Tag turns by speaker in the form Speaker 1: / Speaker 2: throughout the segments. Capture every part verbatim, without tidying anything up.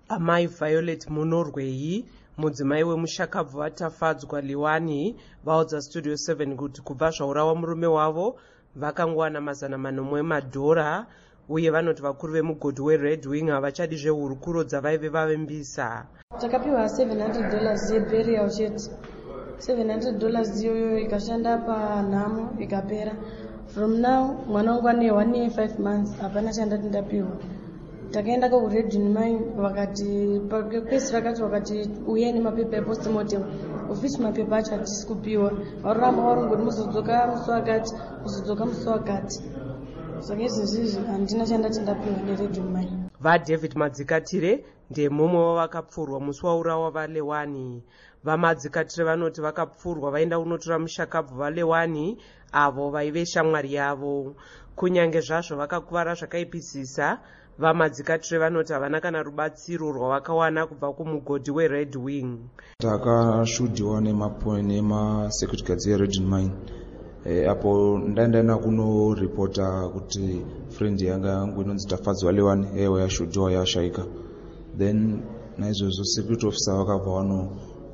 Speaker 1: Amai Violet Munorwei, mudzimai wemushakabvu vatafadzwa Liwani, vaudza Studio seven kuti kubva zvaurawa murume wavo vakangowana mazana manomwe madhora, uye vanoti vakuru vemugodhi weRed Wing havachadi zvehurukuro dzavaive vavembisa.
Speaker 2: Takapiwa seven hundred dollars yeburial chete. seven hundred dollars iyoyo ikashanda panhamo ikapera. From now mwana wangu ane one year five months hapana chandati ndapiwa. Takaenda kuRed Wing mine vakati pakwesi vakati vakati uyeni mapepa epostmortem. Ofisi mapepa acho hatisi kupiwa. Varamba varongoti muzodzoka musi wakati, muzodzoka musi wakati. Saka izvezvizvi handina chandati ndapiwa neRed Wing mine.
Speaker 1: VaDavid Madzikatire ndiye mumwe wavakapfurwa musi waurawa vaLewani. VaMadzikatire vanoti vakapfurwa vaenda kunotora mushakabvu vaLewani avo vaive shamwari yavo. Kunyange zvazvo vakakuvara zvakaipisisa, VaMadzikatire vanoti havana kana rubatsiro rwavakawana kubva kumugodhi weRed Wing.
Speaker 3: Takashudhiwa nemasecurity guards eRed Wing mine. E, apo ndaenda kunoripota kuti friend yanga yangu inonzi Tafadzwa Lewani ewe yashudhiwa yashaika. Then naizvozvo security officer vakabva vano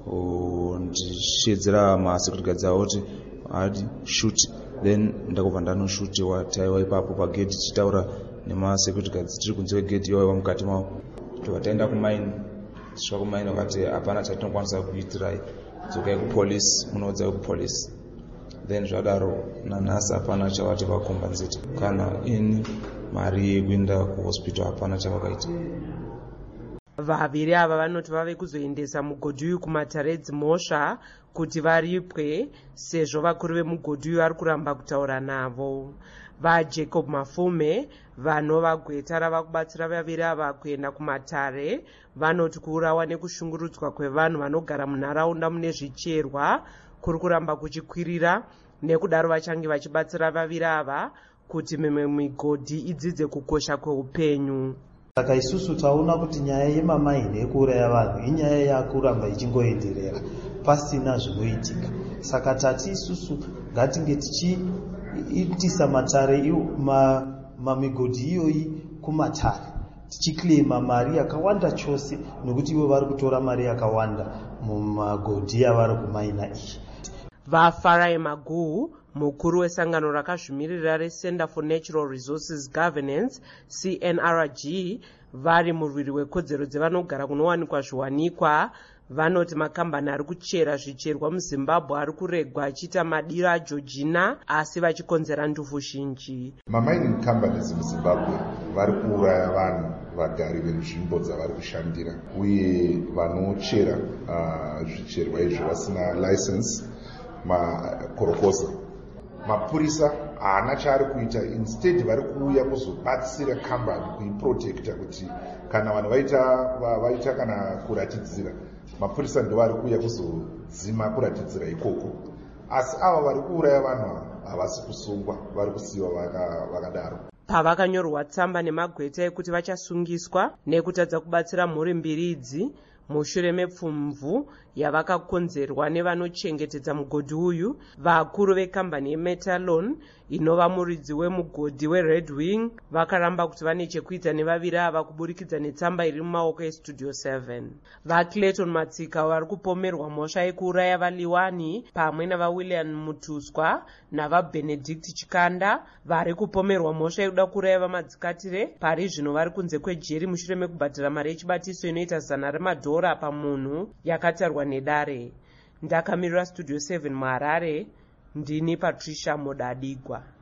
Speaker 3: ndishedzera masecurity guards avo kuti hadi shoot. Then ndakubva ndanoshutiwa taiwa ipapo pagedhi tichitaura nemasecurity guards tiri kunze kwegedhi iwaiwa mukati mavo. Tobva taenda kumaini, tisvika kumaini vakati hapana chatinokwanisa kuitirai, dzokai kupolisi munodzai kupolisi. Then zvadaro nanhasi hapana chavati vakombenzeta kana ini mari yekuenda kuhospital hapana chavakaita.
Speaker 1: Vaviri ava vanoti vave kuzoendesa mugodhi uyu kumatare edzimhosva kuti varipwe sezvo vakuru vemugodhi uyu vari kuramba kutaura navo. VaJacob Mafume vanova gweta rava kubatsira vaviri ava kuenda kumatare vanoti kuurawa nekushungurudzwa kwevanhu vanogara munharaunda mune zvicherwa kuri kuramba kuchikwirira, nekudaro vachange vachibatsira vaviri ava kuti mimwe migodhi idzidze kukosha kweupenyu.
Speaker 4: Saka isusu taona kuti nyaya yemamaini ekuuraya vanhu inyaya yakuramba ichingoenderera pasina zvinoitika. Saka tati isusu ngatinge tichiitisa matare mamigodhi iyoyi kumatare tichiklema mari yakawanda chose, nokuti ivo vari kutora mari yakawanda mumagodhi avari kumaina iyi.
Speaker 1: VaFarai Maguhu, mukuru wesangano rakazvimirira reCenter for Natural Resources Governance C N R G, vari murwiri wekodzero dzevanogara kunowanikwa zviwanikwa, vanoti makambani ari kuchera zvicherwa muZimbabwe ari kuregwa achiita madiro aJoργina asi vachikonzera ndufu zhinji.
Speaker 5: Mamining companies muZimbabwe vari kuuraya vanhu vagari venzvimbo dzavari kushandira uye vanochera uh, zvicherwa izvo vasina license makorokoza. Mapurisa haana chaari kuita, instead vari kuuya kuzobatsira kambani kuiprotecta kuti kana vanhu vaita vaita kana kuratidzira, mapurisa ndo vari kuuya kuzodzima kuratidzira ikoko. Asi ava vari kuuraya vanhu havasi kusungwa, vari kusiyiwa vakadaro.
Speaker 1: Pavakanyorwa tsamba nemagweta ekuti vachasungiswa nekutadza kubatsira mhuri mbiri idzi mushure mepfumvu yavakakonzerwa nevanochengetedza mugodhi uyu, vakuru vekambani yeMetalon inova muridzi wemugodhi weRed Wing vakaramba kuti vane chekuita nevaviri ava kuburikidza netsamba iri mumaoko eStudio seven. VaClayton Matsika vari kupomerwa mhosva yekuuraya vaLiwani pamwe navaWilliam Mutuswa navaBenedict Chikanda vari kupomerwa mhosva yekuda kuuraya vaMadzikatire pari zvino vari kunze kwejeri mushure mekubhadhara mari yechibatiso inoita zana remadhora pamunhu yakatarwa nedare. Ndakamirira Studio seven muHarare, ndini Patricia Modadigwa.